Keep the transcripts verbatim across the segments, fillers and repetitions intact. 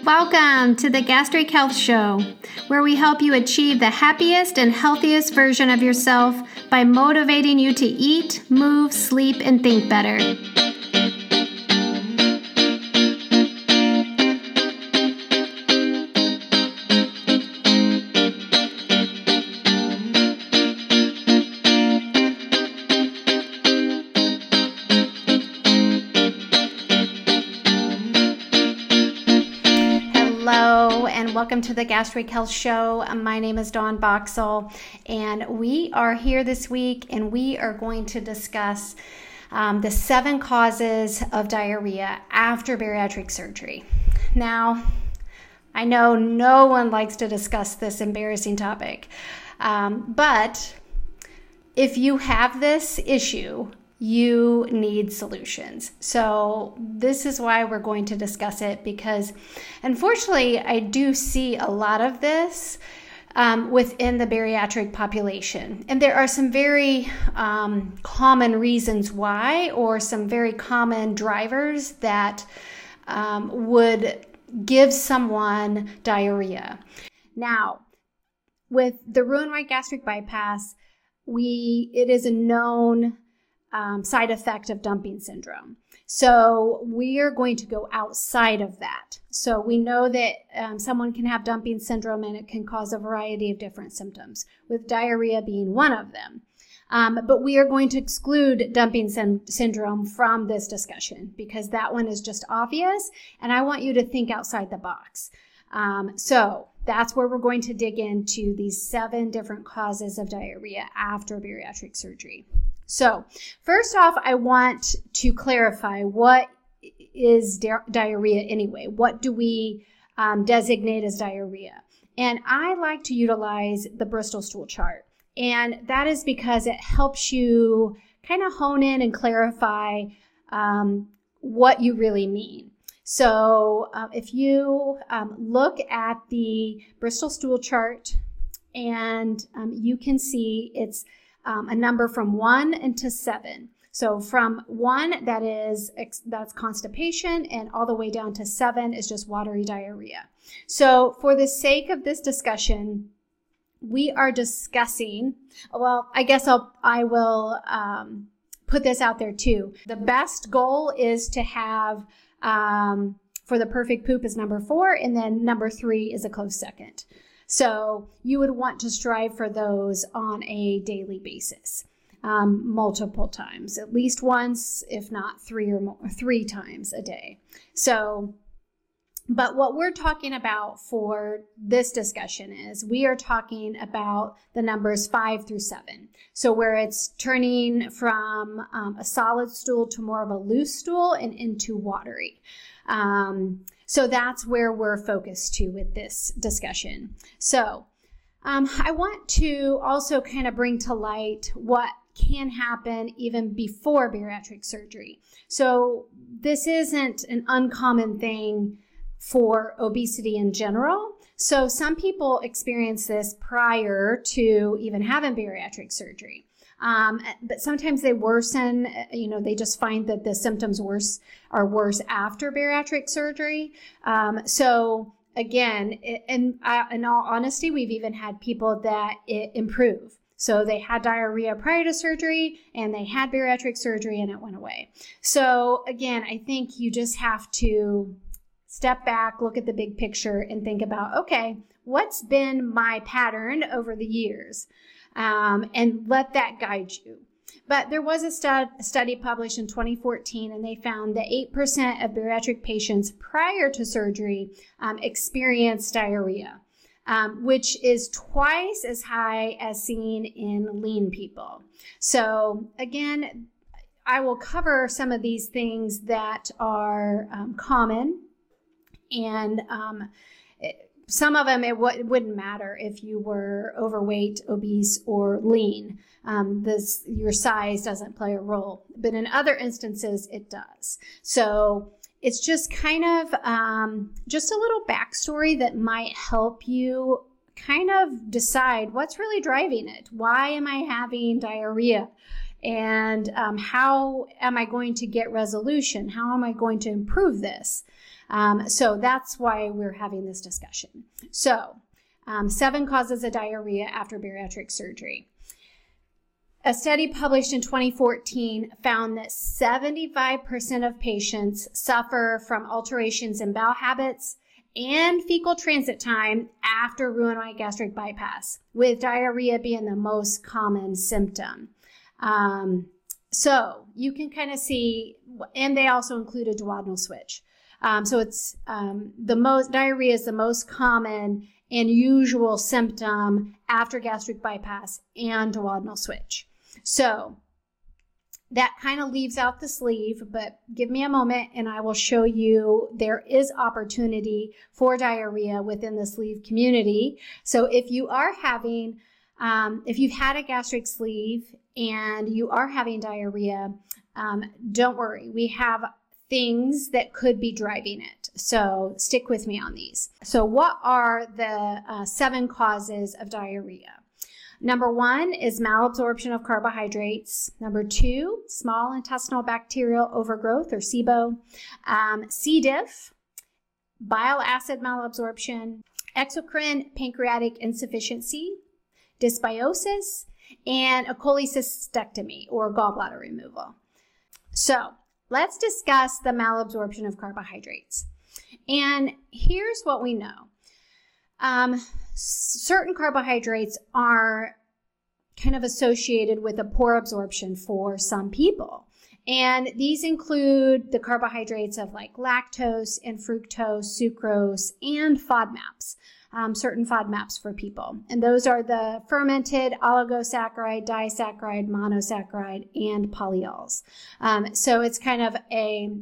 Welcome to the Gastric Health Show, where we help you achieve the happiest and healthiest version of yourself by motivating you to eat, move, sleep, and think better. Welcome to the Gastric Health Show. My name is Dawn Boxall, and we are here this week, and we are going to discuss um, the seven causes of diarrhea after bariatric surgery. Now, I know no one likes to discuss this embarrassing topic, um, but if you have this issue, you need solutions. So this is why we're going to discuss it, because unfortunately, I do see a lot of this um, within the bariatric population. And there are some very um, common reasons why, or some very common drivers that um, would give someone diarrhea. Now, with the Roux-en-Y gastric bypass, we it is a known Um, side effect of dumping syndrome. So we are going to go outside of that. So we know that um, someone can have dumping syndrome and it can cause a variety of different symptoms, with diarrhea being one of them. Um, but we are going to exclude dumping sy- syndrome from this discussion because that one is just obvious, and I want you to think outside the box. Um, so that's where we're going to dig into these seven different causes of diarrhea after bariatric surgery. So first off, I want to clarify, what is di- diarrhea anyway? What do we um, designate as diarrhea? And I like to utilize the Bristol stool chart. And that is because it helps you kind of hone in and clarify um, what you really mean. So uh, if you um, look at the Bristol stool chart, and um, you can see it's Um, a number from one into seven. So from one, that is that's constipation, and all the way down to seven is just watery diarrhea. So for the sake of this discussion, we are discussing, well, I guess I'll, I will um, put this out there too. The best goal is to have, um, for the perfect poop is number four, and then number three is a close second. So you would want to strive for those on a daily basis, um, multiple times, at least once, if not three or more, three times a day. So, but what we're talking about for this discussion is we are talking about the numbers five through seven. So where it's turning from um, a solid stool to more of a loose stool and into watery. Um, So that's where we're focused to with this discussion. So um, I want to also kind of bring to light what can happen even before bariatric surgery. So this isn't an uncommon thing for obesity in general. So some people experience this prior to even having bariatric surgery. Um, but sometimes they worsen, you know, they just find that the symptoms worse are worse after bariatric surgery. Um, so again, in, in all honesty, we've even had people that it improve. So they had diarrhea prior to surgery and they had bariatric surgery and it went away. So again, I think you just have to step back, look at the big picture and think about, okay, what's been my pattern over the years? Um, and let that guide you. But there was a stud- study published in twenty fourteen, and they found that eight percent of bariatric patients prior to surgery um, experienced diarrhea, um, which is twice as high as seen in lean people. So again, I will cover some of these things that are um, common, and um, it, some of them, it, w- it wouldn't matter if you were overweight, obese, or lean. Um, this, your size doesn't play a role. But in other instances, it does. So it's just kind of um, just a little backstory that might help you kind of decide what's really driving it. Why am I having diarrhea? And um, how am I going to get resolution? How am I going to improve this? Um, so that's why we're having this discussion. So um, seven causes of diarrhea after bariatric surgery. A study published in twenty fourteen found that seventy-five percent of patients suffer from alterations in bowel habits and fecal transit time after Roux-en-Y gastric bypass, with diarrhea being the most common symptom. Um, so you can kind of see, and they also include a duodenal switch. Um, so it's um, the most, diarrhea is the most common and usual symptom after gastric bypass and duodenal switch. So that kind of leaves out the sleeve, but give me a moment and I will show you there is opportunity for diarrhea within the sleeve community. So if you are having, um, if you've had a gastric sleeve and you are having diarrhea, um, don't worry. We have things that could be driving it. So stick with me on these. So what are the uh, seven causes of diarrhea? Number one is malabsorption of carbohydrates. Number two, small intestinal bacterial overgrowth or S I B O. Um, C. diff, bile acid malabsorption, exocrine pancreatic insufficiency, dysbiosis, and a cholecystectomy or gallbladder removal. So let's discuss the malabsorption of carbohydrates. And here's what we know. Um, certain carbohydrates are kind of associated with a poor absorption for some people. And these include the carbohydrates of like lactose and fructose, sucrose, and FODMAPs, um, certain FODMAPs for people. And those are the fermented oligosaccharide, disaccharide, monosaccharide, and polyols. Um, so it's kind of a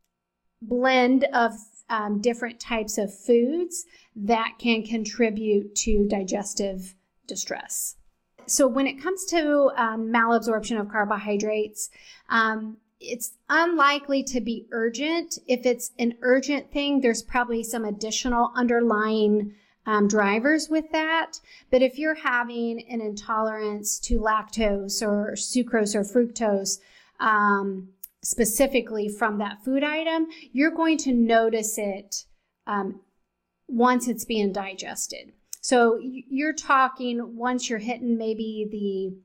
blend of Um, different types of foods that can contribute to digestive distress. So when it comes to um, malabsorption of carbohydrates, um, it's unlikely to be urgent. If it's an urgent thing, there's probably some additional underlying um, drivers with that. But if you're having an intolerance to lactose or sucrose or fructose, um, specifically from that food item, you're going to notice it um, once it's being digested. So you're talking once you're hitting maybe the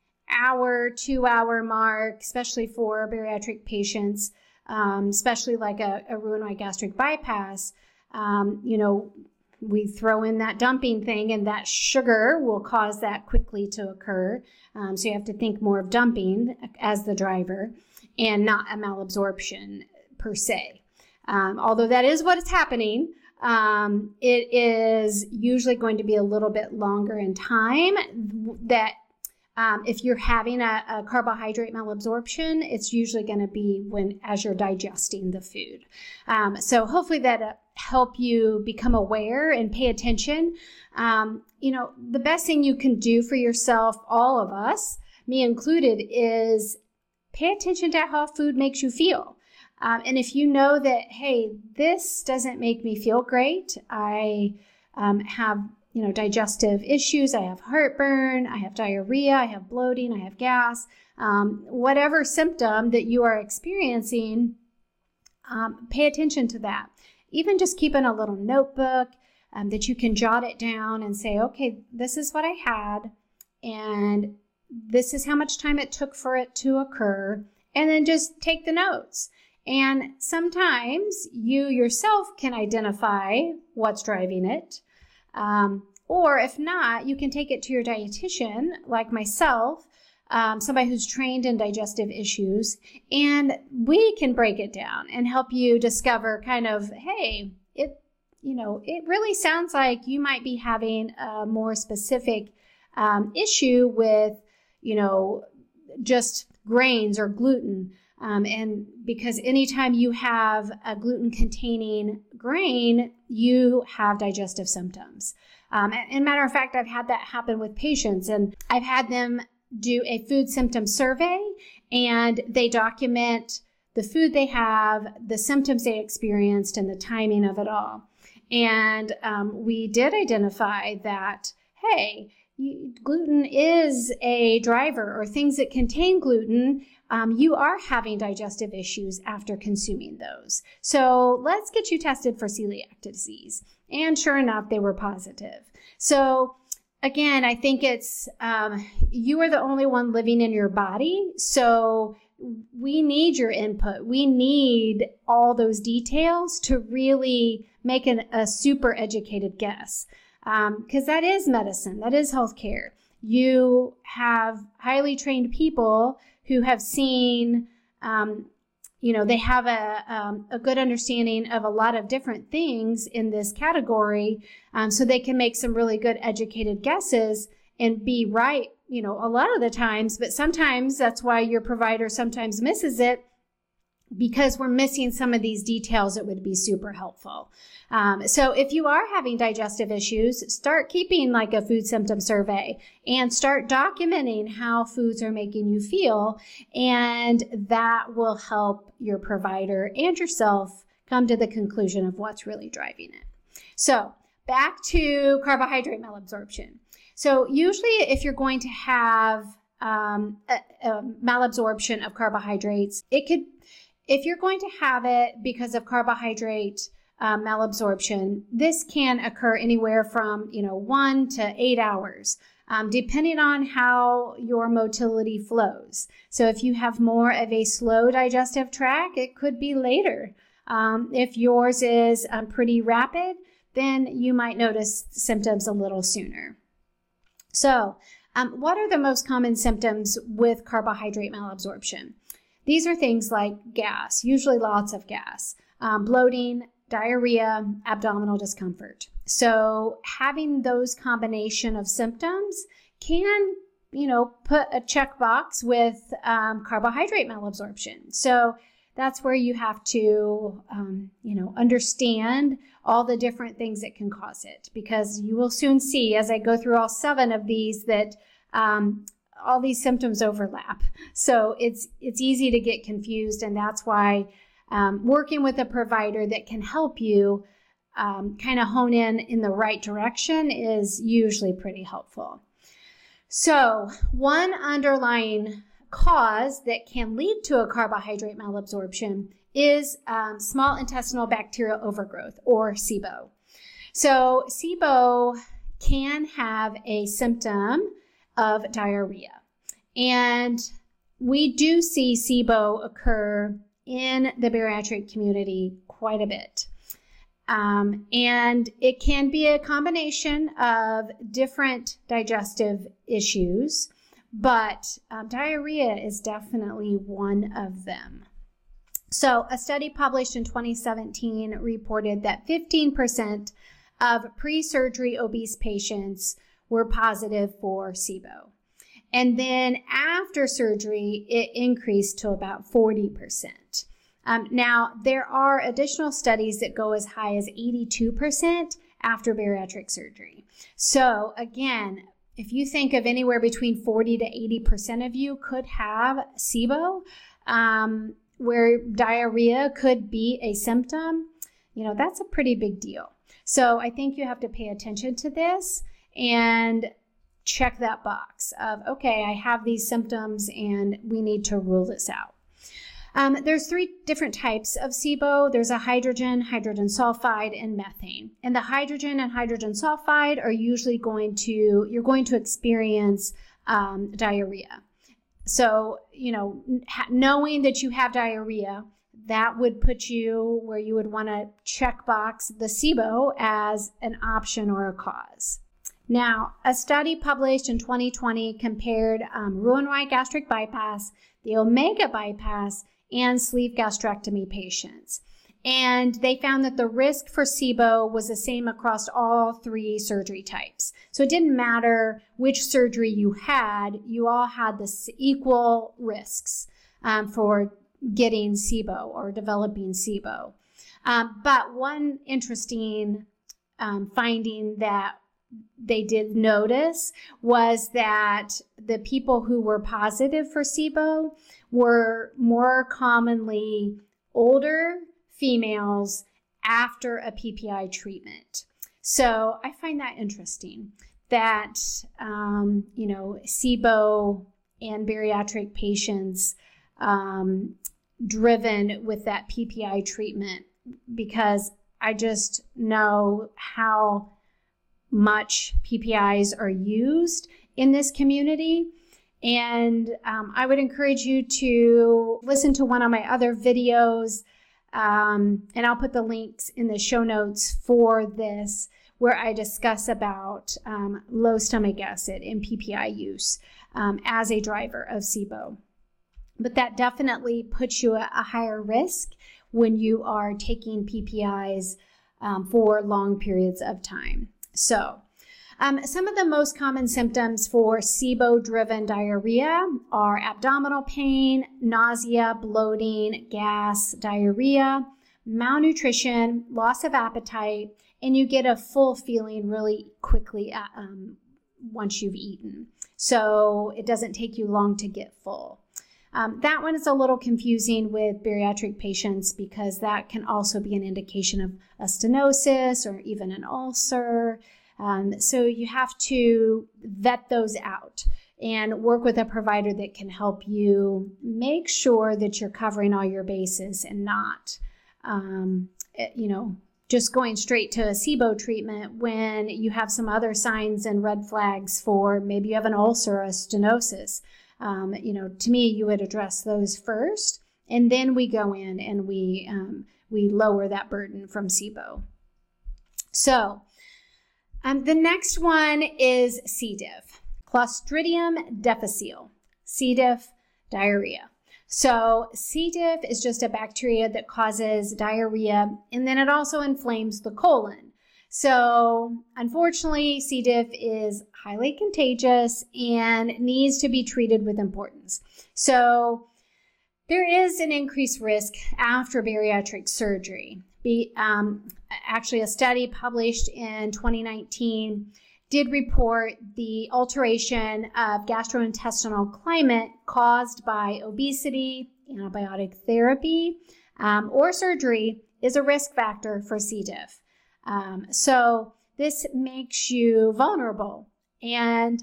hour, two hour mark, especially for bariatric patients, um, especially like a, a Roux-en-Y gastric bypass, um, you know, we throw in that dumping thing and that sugar will cause that quickly to occur. Um, so you have to think more of dumping as the driver and not a malabsorption per se. Um, although that is what is happening, um, it is usually going to be a little bit longer in time that Um, if you're having a, a carbohydrate malabsorption, it's usually going to be when as you're digesting the food. Um, so hopefully that uh, help you become aware and pay attention. Um, you know, the best thing you can do for yourself, all of us, me included, is pay attention to how food makes you feel. Um, and if you know that, hey, this doesn't make me feel great, I um, have you know, digestive issues, I have heartburn, I have diarrhea, I have bloating, I have gas, um, whatever symptom that you are experiencing, um, pay attention to that. Even just keeping a little notebook um, that you can jot it down and say, okay, this is what I had, and this is how much time it took for it to occur, and then just take the notes. And sometimes you yourself can identify what's driving it. Um, or if not, you can take it to your dietitian, like myself, um, somebody who's trained in digestive issues, and we can break it down and help you discover kind of, hey, it, you know, it really sounds like you might be having a more specific um, issue with, you know, just grains or gluten. Um, and because anytime you have a gluten-containing grain, you have digestive symptoms. Um, and, and matter of fact, I've had that happen with patients, and I've had them do a food symptom survey, and they document the food they have, the symptoms they experienced, and the timing of it all. And um, we did identify that, hey, you, gluten is a driver, or things that contain gluten, um, you are having digestive issues after consuming those. So let's get you tested for celiac disease. And sure enough, they were positive. So again, I think it's, um, you are the only one living in your body. So we need your input. We need all those details to really make an, a super educated guess. Um, because that is medicine. That is healthcare. You have highly trained people who have seen, um, you know, they have a, um, a good understanding of a lot of different things in this category. Um, so they can make some really good educated guesses and be right, you know, a lot of the times, but sometimes that's why your provider sometimes misses it, because we're missing some of these details that would be super helpful. Um, so if you are having digestive issues, start keeping like a food symptom survey and start documenting how foods are making you feel. And that will help your provider and yourself come to the conclusion of what's really driving it. So back to carbohydrate malabsorption. So usually if you're going to have um, a, a malabsorption of carbohydrates, it could If you're going to have it because of carbohydrate um, malabsorption, this can occur anywhere from, you know, one to eight hours, um, depending on how your motility flows. So if you have more of a slow digestive tract, it could be later. Um, if yours is um, pretty rapid, then you might notice symptoms a little sooner. So um, what are the most common symptoms with carbohydrate malabsorption? These are things like gas, usually lots of gas, um, bloating, diarrhea, abdominal discomfort. So having those combination of symptoms can, you know, put a checkbox with um, carbohydrate malabsorption. So that's where you have to, um, you know, understand all the different things that can cause it, because you will soon see as I go through all seven of these that um, all these symptoms overlap. So it's, it's easy to get confused. And that's why, um, working with a provider that can help you, um, kind of hone in in the right direction is usually pretty helpful. So one underlying cause that can lead to a carbohydrate malabsorption is, um, small intestinal bacterial overgrowth, or SIBO. So SIBO can have a symptom of diarrhea. And we do see SIBO occur in the bariatric community quite a bit. Um, and it can be a combination of different digestive issues, but um, diarrhea is definitely one of them. So a study published in twenty seventeen reported that fifteen percent of pre-surgery obese patients were positive for SIBO. And then after surgery, it increased to about forty percent. Um, now, there are additional studies that go as high as eighty-two percent after bariatric surgery. So again, if you think of anywhere between forty to eighty percent of you could have SIBO, um, where diarrhea could be a symptom, you know, that's a pretty big deal. So I think you have to pay attention to this and check that box of, okay, I have these symptoms and we need to rule this out. Um, there's three different types of SIBO. There's a hydrogen, hydrogen sulfide, and methane. And the hydrogen and hydrogen sulfide are usually going to, you're going to experience um, diarrhea. So, you know, knowing that you have diarrhea, that would put you where you would want to check box the SIBO as an option or a cause. Now, a study published in twenty twenty compared um, Roux-en-Y gastric bypass, the Omega bypass, and sleeve gastrectomy patients. And they found that the risk for SIBO was the same across all three surgery types. So it didn't matter which surgery you had, you all had the equal risks um, for getting SIBO or developing SIBO. Um, but one interesting um, finding that they did notice was that the people who were positive for SIBO were more commonly older females after a P P I treatment. So I find that interesting. that, um, you know, SIBO and bariatric patients um, driven with that P P I treatment, because I just know how much P P Is are used in this community. And um, I would encourage you to listen to one of my other videos, um, and I'll put the links in the show notes for this, where I discuss about um, low stomach acid and P P I use um, as a driver of SIBO. But that definitely puts you at a higher risk when you are taking P P Is um, for long periods of time. So, um, some of the most common symptoms for SIBO-driven diarrhea are abdominal pain, nausea, bloating, gas, diarrhea, malnutrition, loss of appetite, and you get a full feeling really quickly uh, um, once you've eaten. So it doesn't take you long to get full. Um, that one is a little confusing with bariatric patients because that can also be an indication of a stenosis or even an ulcer. Um, so you have to vet those out and work with a provider that can help you make sure that you're covering all your bases and not, um, you know, just going straight to a SIBO treatment when you have some other signs and red flags for maybe you have an ulcer or a stenosis. Um, you know, to me, you would address those first, and then we go in and we um, we lower that burden from SIBO. So um, the next one is C. diff, Clostridium difficile, C. diff, diarrhea. So C. diff is just a bacteria that causes diarrhea, and then it also inflames the colon. So unfortunately, C. diff is highly contagious and needs to be treated with importance. So there is an increased risk after bariatric surgery. Be, um, actually, a study published in twenty nineteen did report the alteration of gastrointestinal climate caused by obesity, antibiotic therapy, um, or surgery is a risk factor for C. diff. Um, so this makes you vulnerable. And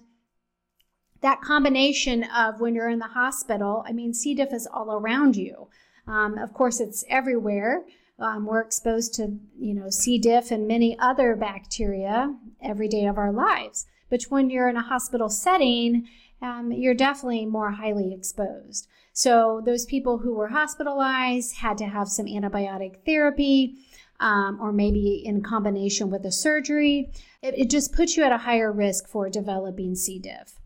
that combination of when you're in the hospital, I mean, C. diff is all around you. Um, of course, it's everywhere. Um, we're exposed to, you know, C. diff and many other bacteria every day of our lives. But when you're in a hospital setting, um, you're definitely more highly exposed. So those people who were hospitalized had to have some antibiotic therapy, um, or maybe in combination with a surgery. It, it just puts you at a higher risk for developing C. diff.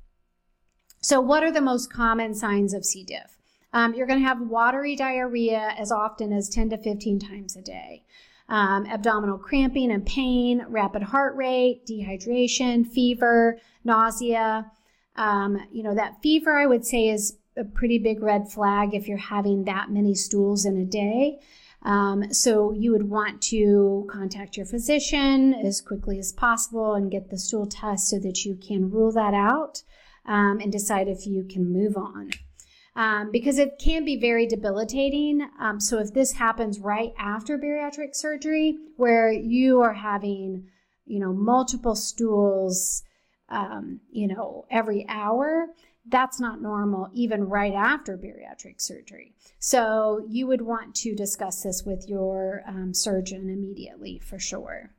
So what are the most common signs of C. diff? Um, you're going to have watery diarrhea as often as ten to fifteen times a day. Um, abdominal cramping and pain, rapid heart rate, dehydration, fever, nausea. Um, you know, that fever, I would say, is a pretty big red flag if you're having that many stools in a day. Um, so you would want to contact your physician as quickly as possible and get the stool test so that you can rule that out um, and decide if you can move on. Um, because it can be very debilitating. Um, so if this happens right after bariatric surgery, where you are having, you know, multiple stools, um, you know, every hour, that's not normal, even right after bariatric surgery. So you would want to discuss this with your um, surgeon immediately for sure.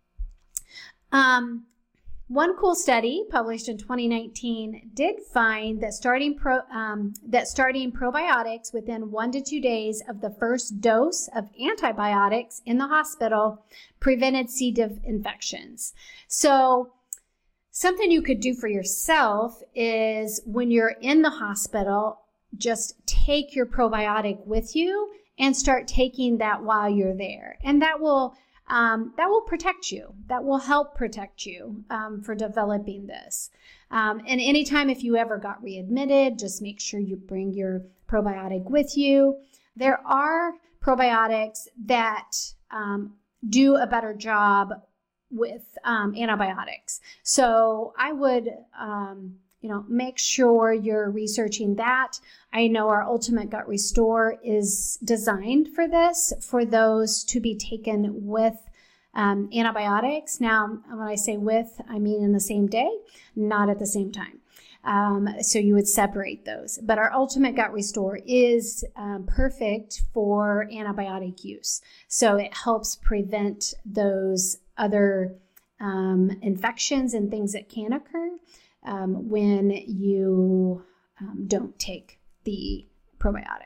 Um, One cool study published in twenty nineteen did find that starting pro, um, that starting probiotics within one to two days of the first dose of antibiotics in the hospital prevented C. diff infections. So something you could do for yourself is when you're in the hospital, just take your probiotic with you and start taking that while you're there. And that will Um, that will protect you. That will help protect you um, for developing this. Um, and anytime if you ever got readmitted, just make sure you bring your probiotic with you. There are probiotics that um, do a better job with um, antibiotics. So I would, um, you know, make sure you're researching that. I know our Ultimate Gut Restore is designed for this, for those to be taken with um, antibiotics. Now, when I say with, I mean in the same day, not at the same time. Um, so you would separate those. But our Ultimate Gut Restore is um, perfect for antibiotic use. So it helps prevent those other um, infections and things that can occur um, when you um, don't take the probiotic.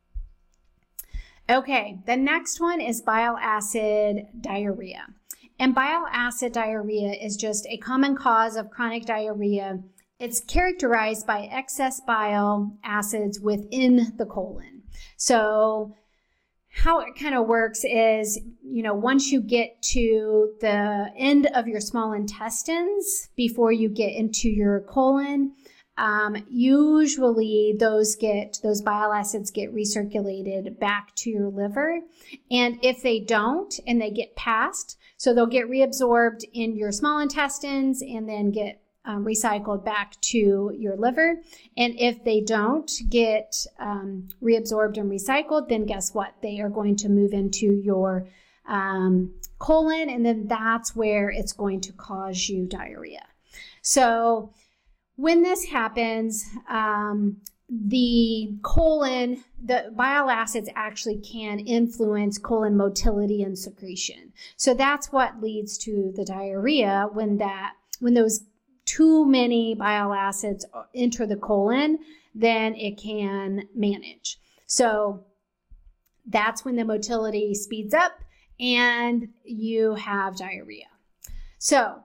Okay, the next one is bile acid diarrhea. And bile acid diarrhea is just a common cause of chronic diarrhea. It's characterized by excess bile acids within the colon. So how it kind of works is, you know, once you get to the end of your small intestines before you get into your colon, Um, usually those get, those bile acids get recirculated back to your liver. And if they don't and they get passed, so they'll get reabsorbed in your small intestines and then get um, recycled back to your liver. And if they don't get um, reabsorbed and recycled, then guess what? They are going to move into your um, colon, and then that's where it's going to cause you diarrhea. So when this happens, um, the colon, the bile acids actually can influence colon motility and secretion. So that's what leads to the diarrhea when that, when those too many bile acids enter the colon, then it can manage. So that's when the motility speeds up and you have diarrhea. So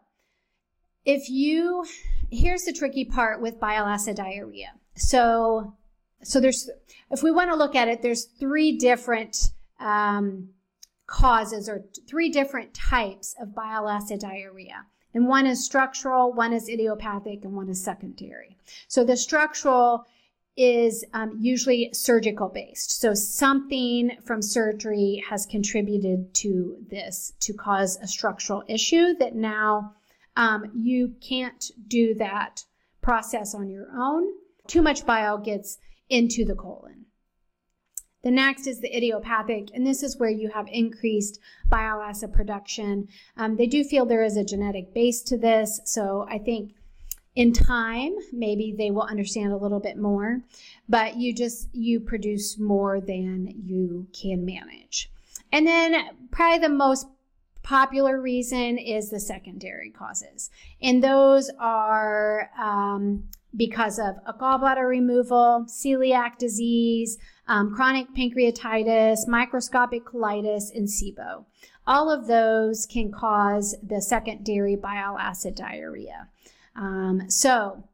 if you, here's the tricky part with bile acid diarrhea. So, so there's, if we want to look at it, there's three different um, causes or three different types of bile acid diarrhea. And one is structural, one is idiopathic, and one is secondary. So the structural is um, usually surgical based. So something from surgery has contributed to this to cause a structural issue that now Um, you can't do that process on your own. Too much bile gets into the colon. The next is the idiopathic, and this is where you have increased bile acid production. Um, they do feel there is a genetic base to this, so I think in time, maybe they will understand a little bit more, but you just, you produce more than you can manage. And then probably the most popular reason is the secondary causes. And those are um, because of a gallbladder removal, celiac disease, um, chronic pancreatitis, microscopic colitis, and SIBO. All of those can cause the secondary bile acid diarrhea. Um, so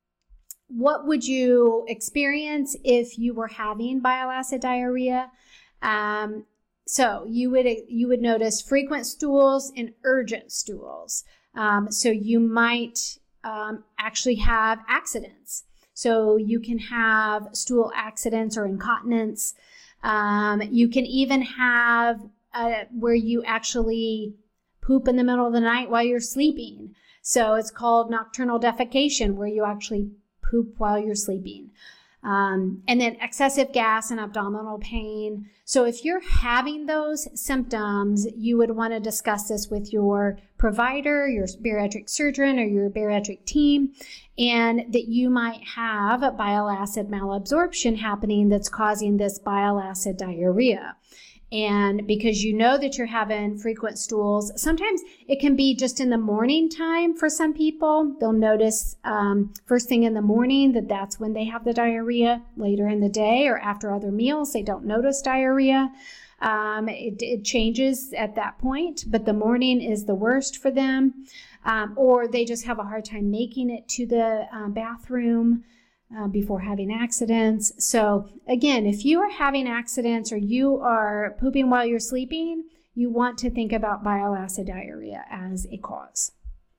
what would you experience if you were having bile acid diarrhea? Um, So you would you would notice frequent stools and urgent stools. Um, so you might um, actually have accidents. So you can have stool accidents or incontinence. Um, you can even have uh, where you actually poop in the middle of the night while you're sleeping. So it's called nocturnal defecation, where you actually poop while you're sleeping. Um, and then excessive gas and abdominal pain. So if you're having those symptoms, you would want to discuss this with your provider, your bariatric surgeon, or your bariatric team, and that you might have bile acid malabsorption happening that's causing this bile acid diarrhea. And because you know that you're having frequent stools, sometimes it can be just in the morning time for some people. They'll notice um, first thing in the morning that that's when they have the diarrhea. Later in the day or after other meals, they don't notice diarrhea. Um, it, it changes at that point, but the morning is the worst for them. Um, or they just have a hard time making it to the uh, bathroom Uh, before having accidents. So again, if you are having accidents or you are pooping while you're sleeping, you want to think about bile acid diarrhea as a cause.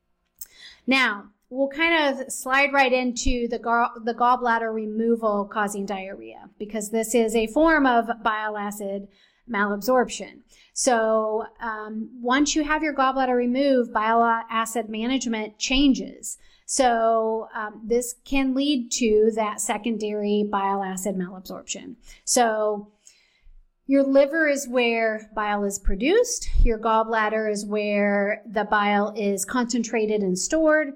Now, we'll kind of slide right into the, gall- the gallbladder removal causing diarrhea, because this is a form of bile acid malabsorption. So um, once you have your gallbladder removed, bile acid management changes. So um, this can lead to that secondary bile acid malabsorption. So Your liver is where bile is produced. Your gallbladder is where the bile is concentrated and stored.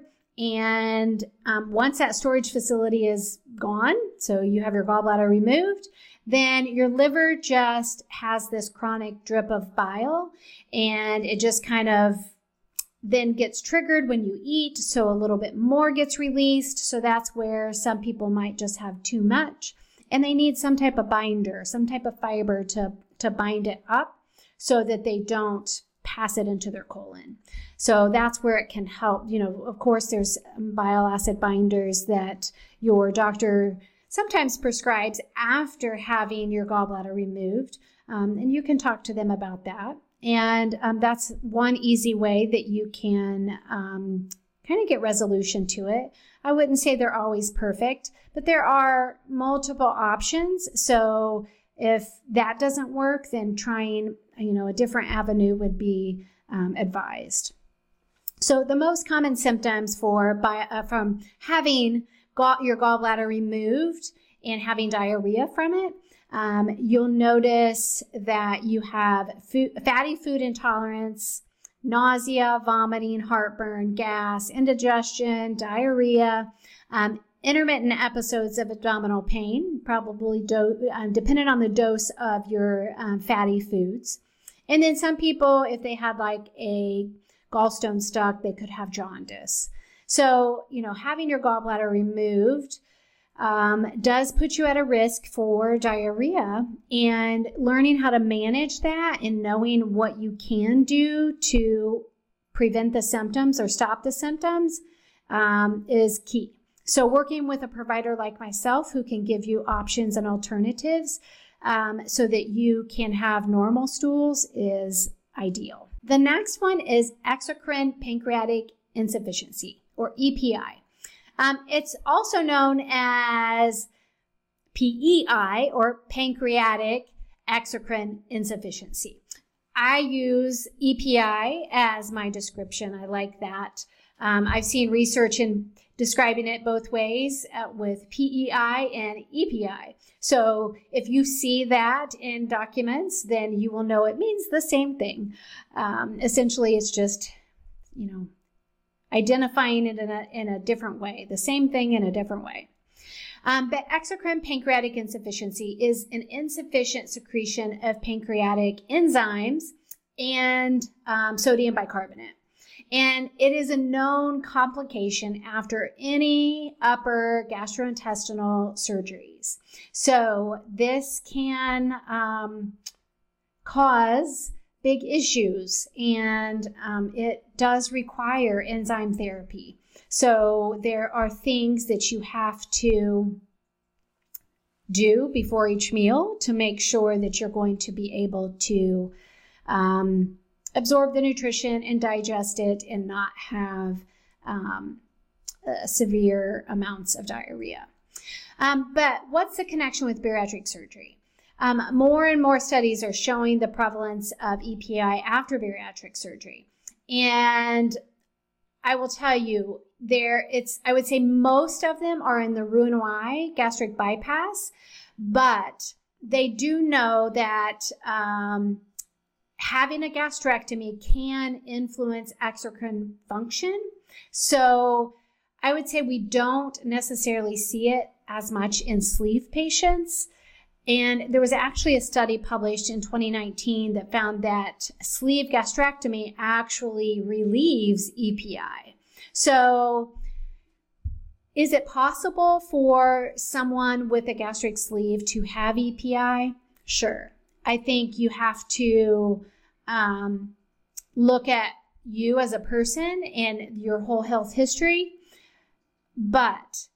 And um, once that storage facility is gone, so you have your gallbladder removed, then your liver just has this chronic drip of bile, and it just kind of then gets triggered when you eat, so a little bit more gets released. So that's where some people might just have too much, and they need some type of binder, some type of fiber to, to bind it up so that they don't pass it into their colon. So that's where it can help. You know, of course, there's bile acid binders that your doctor sometimes prescribes after having your gallbladder removed, um, and you can talk to them about that. And um, that's one easy way that you can um, kind of get resolution to it. I wouldn't say they're always perfect, but there are multiple options. So if that doesn't work, then trying, you know, a different avenue would be um, advised. So the most common symptoms for bi- uh, from having gall- your gallbladder removed and having diarrhea from it, um, you'll notice that you have food, fatty food intolerance, nausea, vomiting, heartburn, gas, indigestion, diarrhea, um, intermittent episodes of abdominal pain, probably do- uh, dependent on the dose of your um, fatty foods. And then some people, if they had like a gallstone stuck, they could have jaundice. So, you know, having your gallbladder removed um, does put you at a risk for diarrhea, and learning how to manage that and knowing what you can do to prevent the symptoms or stop the symptoms um, is key. So working with a provider like myself who can give you options and alternatives um, so that you can have normal stools is ideal. The next one is exocrine pancreatic insufficiency, or E P I. Um, it's also known as P E I, or pancreatic exocrine insufficiency. I use E P I as my description. I like that. Um, I've seen research in describing it both ways uh, with P E I and E P I. So if you see that in documents, then you will know it means the same thing. Um, essentially, it's just, you know, identifying it in a, in a different way, the same thing in a different way. Um, but exocrine pancreatic insufficiency is an insufficient secretion of pancreatic enzymes and um, sodium bicarbonate. And it is a known complication after any upper gastrointestinal surgeries. So this can um, cause big issues, and um, it does require enzyme therapy. So there are things that you have to do before each meal to make sure that you're going to be able to um, absorb the nutrition and digest it and not have um, uh, severe amounts of diarrhea. Um, but what's the connection with bariatric surgery? Um, more and more studies are showing the prevalence of E P I after bariatric surgery. And I will tell you, there it's, I would say most of them are in the Roux-en-Y gastric bypass, but they do know that um, having a gastrectomy can influence exocrine function. So I would say we don't necessarily see it as much in sleeve patients. And there was actually a study published in twenty nineteen that found that sleeve gastrectomy actually relieves E P I. So is it possible for someone with a gastric sleeve to have E P I? Sure. I think you have to um, look at you as a person and your whole health history. But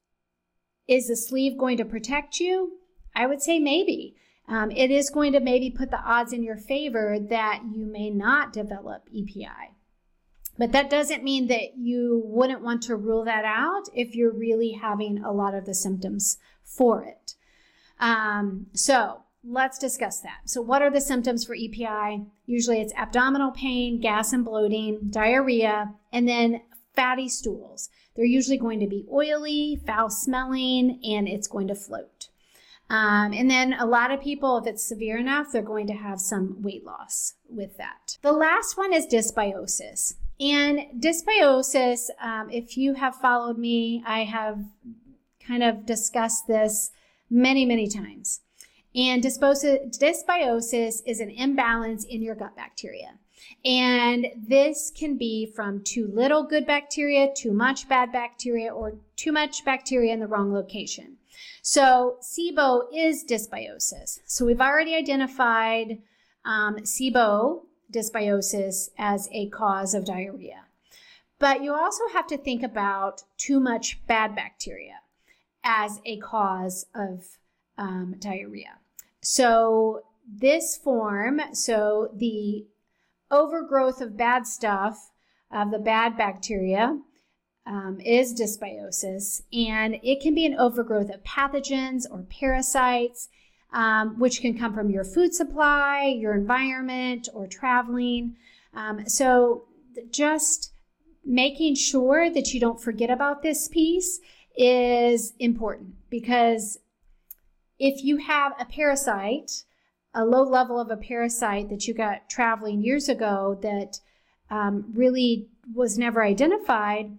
is the sleeve going to protect you? I would say maybe. Um, it is going to maybe put the odds in your favor that you may not develop E P I. But that doesn't mean that you wouldn't want to rule that out if you're really having a lot of the symptoms for it. Um, so let's discuss that. So what are the symptoms for E P I? Usually it's abdominal pain, gas and bloating, diarrhea, and then fatty stools. They're usually going to be oily, foul smelling, and it's going to float. Um, and then a lot of people, if it's severe enough, they're going to have some weight loss with that. The last one is dysbiosis. And dysbiosis, um, if you have followed me, I have kind of discussed this many, many times. And dysbiosis, dysbiosis is an imbalance in your gut bacteria. And this can be from too little good bacteria, too much bad bacteria, or too much bacteria in the wrong location. So SIBO is dysbiosis. So we've already identified um, SIBO dysbiosis as a cause of diarrhea. But you also have to think about too much bad bacteria as a cause of um, diarrhea. So this form, so the overgrowth of bad stuff, of the bad bacteria, um, is dysbiosis, and it can be an overgrowth of pathogens or parasites, um, which can come from your food supply, your environment, or traveling. Um, so just making sure that you don't forget about this piece is important, because if you have a parasite, a low level of a parasite that you got traveling years ago that um, really was never identified,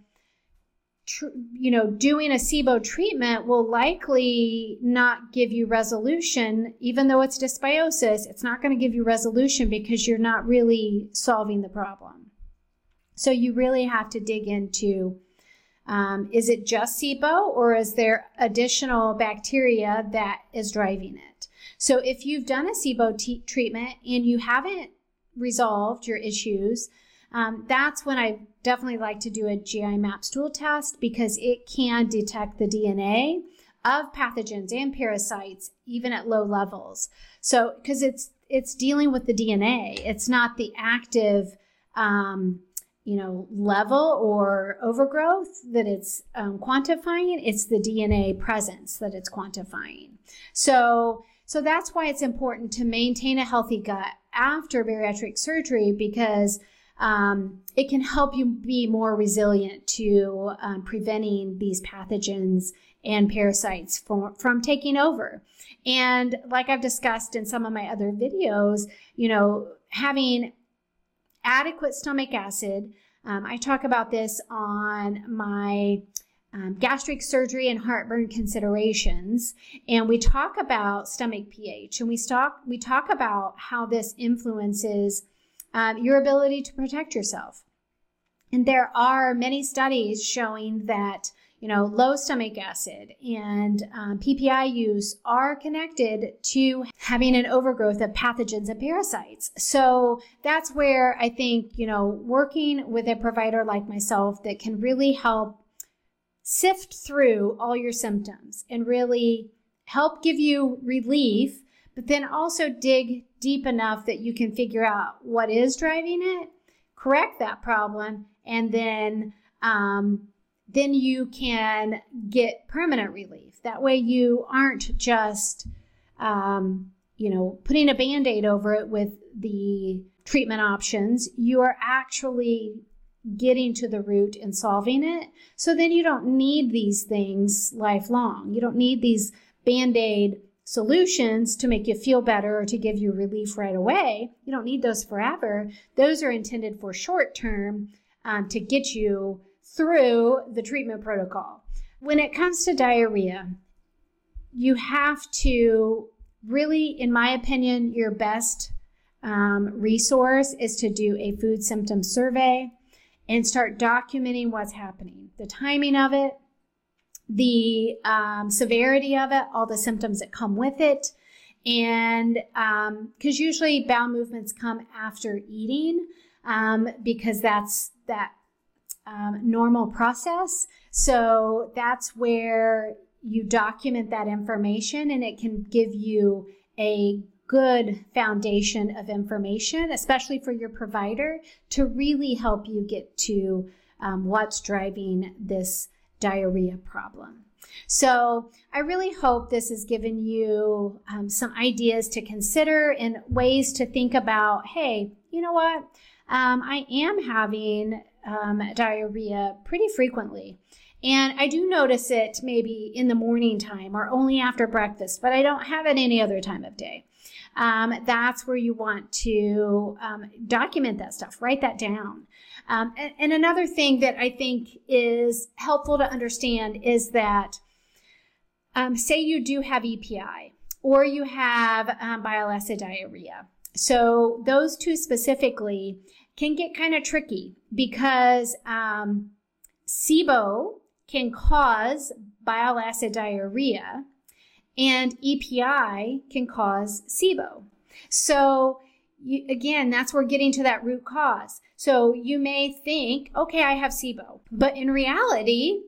tr- you know, doing a SIBO treatment will likely not give you resolution. Even though it's dysbiosis, it's not going to give you resolution because you're not really solving the problem. So you really have to dig into, um, is it just SIBO, or is there additional bacteria that is driving it? So if you've done a SIBO t- treatment and you haven't resolved your issues, um, that's when I definitely like to do a G I map stool test, because it can detect the D N A of pathogens and parasites even at low levels. So because it's it's dealing with the D N A, it's not the active um, you know level or overgrowth that it's um, quantifying. It's the D N A presence that it's quantifying. So So that's why it's important to maintain a healthy gut after bariatric surgery, because um, it can help you be more resilient to um, preventing these pathogens and parasites from, from taking over. And like I've discussed in some of my other videos, you know, having adequate stomach acid, um, I talk about this on my Um, gastric surgery and heartburn considerations, and we talk about stomach pH, and we talk we talk about how this influences um, your ability to protect yourself. And there are many studies showing that you know low stomach acid and um, P P I use are connected to having an overgrowth of pathogens and parasites. So that's where I think you know working with a provider like myself that can really help sift through all your symptoms and really help give you relief, but then also dig deep enough that you can figure out what is driving it, correct that problem, and then um, then you can get permanent relief. That way you aren't just um, you know putting a Band-Aid over it with the treatment options. You are actually getting to the root and solving it. So then you don't need these things lifelong. You don't need these Band-Aid solutions to make you feel better or to give you relief right away. You don't need those forever. Those are intended for short term um, to get you through the treatment protocol. When it comes to diarrhea, you have to really, in my opinion, your best um, resource is to do a food symptom survey and start documenting what's happening, the timing of it, the um, severity of it, all the symptoms that come with it. And because um, usually bowel movements come after eating um, because that's that um, normal process. So that's where you document that information, and it can give you a good foundation of information, especially for your provider, to really help you get to um, what's driving this diarrhea problem. So I really hope this has given you um, some ideas to consider and ways to think about, hey, you know what? Um, I am having um, diarrhea pretty frequently. And I do notice it maybe in the morning time or only after breakfast, but I don't have it any other time of day. Um, that's where you want to um, document that stuff, write that down. Um, and, and another thing that I think is helpful to understand is that um, say you do have E P I or you have um, bile acid diarrhea. So those two specifically can get kind of tricky because um, S I B O can cause bile acid diarrhea and E P I can cause S I B O. So you, again, that's where getting to that root cause. So you may think, okay, I have S I B O, but in reality,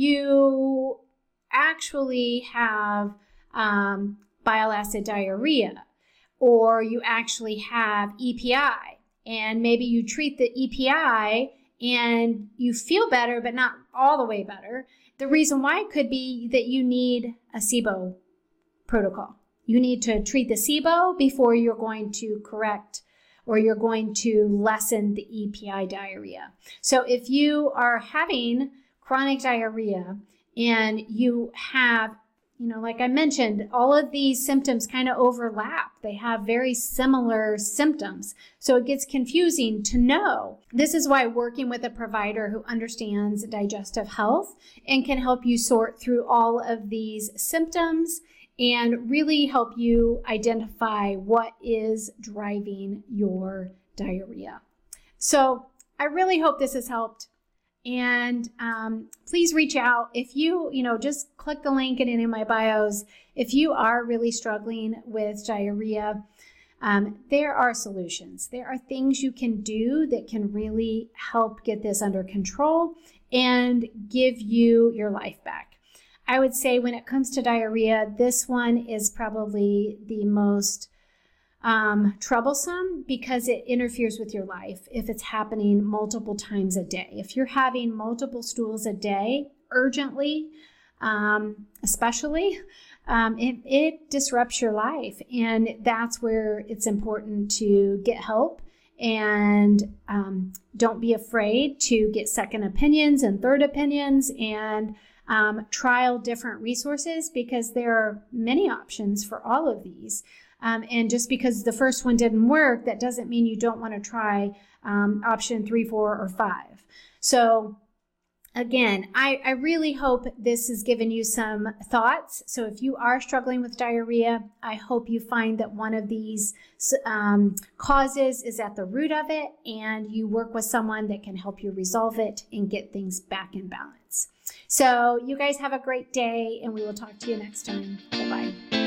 you actually have um, bile acid diarrhea, or you actually have E P I, and maybe you treat the E P I and you feel better, but not all the way better. The reason why could be that you need a S I B O protocol. You need to treat the S I B O before you're going to correct or you're going to lessen the E P I diarrhea. So if you are having chronic diarrhea and you have, you know, like I mentioned, all of these symptoms kind of overlap. They have very similar symptoms. So it gets confusing to know. This is why working with a provider who understands digestive health and can help you sort through all of these symptoms and really help you identify what is driving your diarrhea. So I really hope this has helped. And um, please reach out. If you, you know, just click the link in any of my bios. If you are really struggling with diarrhea, um, there are solutions. There are things you can do that can really help get this under control and give you your life back. I would say when it comes to diarrhea, this one is probably the most um, troublesome because it interferes with your life if it's happening multiple times a day. If you're having multiple stools a day, urgently, um, especially, um, it, it disrupts your life. And that's where it's important to get help. And um, don't be afraid to get second opinions and third opinions and um, trial different resources because there are many options for all of these. Um, and just because the first one didn't work, that doesn't mean you don't want to try um, option three, four, or five. So again, I, I really hope this has given you some thoughts. So if you are struggling with diarrhea, I hope you find that one of these um, causes is at the root of it and you work with someone that can help you resolve it and get things back in balance. So you guys have a great day and we will talk to you next time. Bye-bye.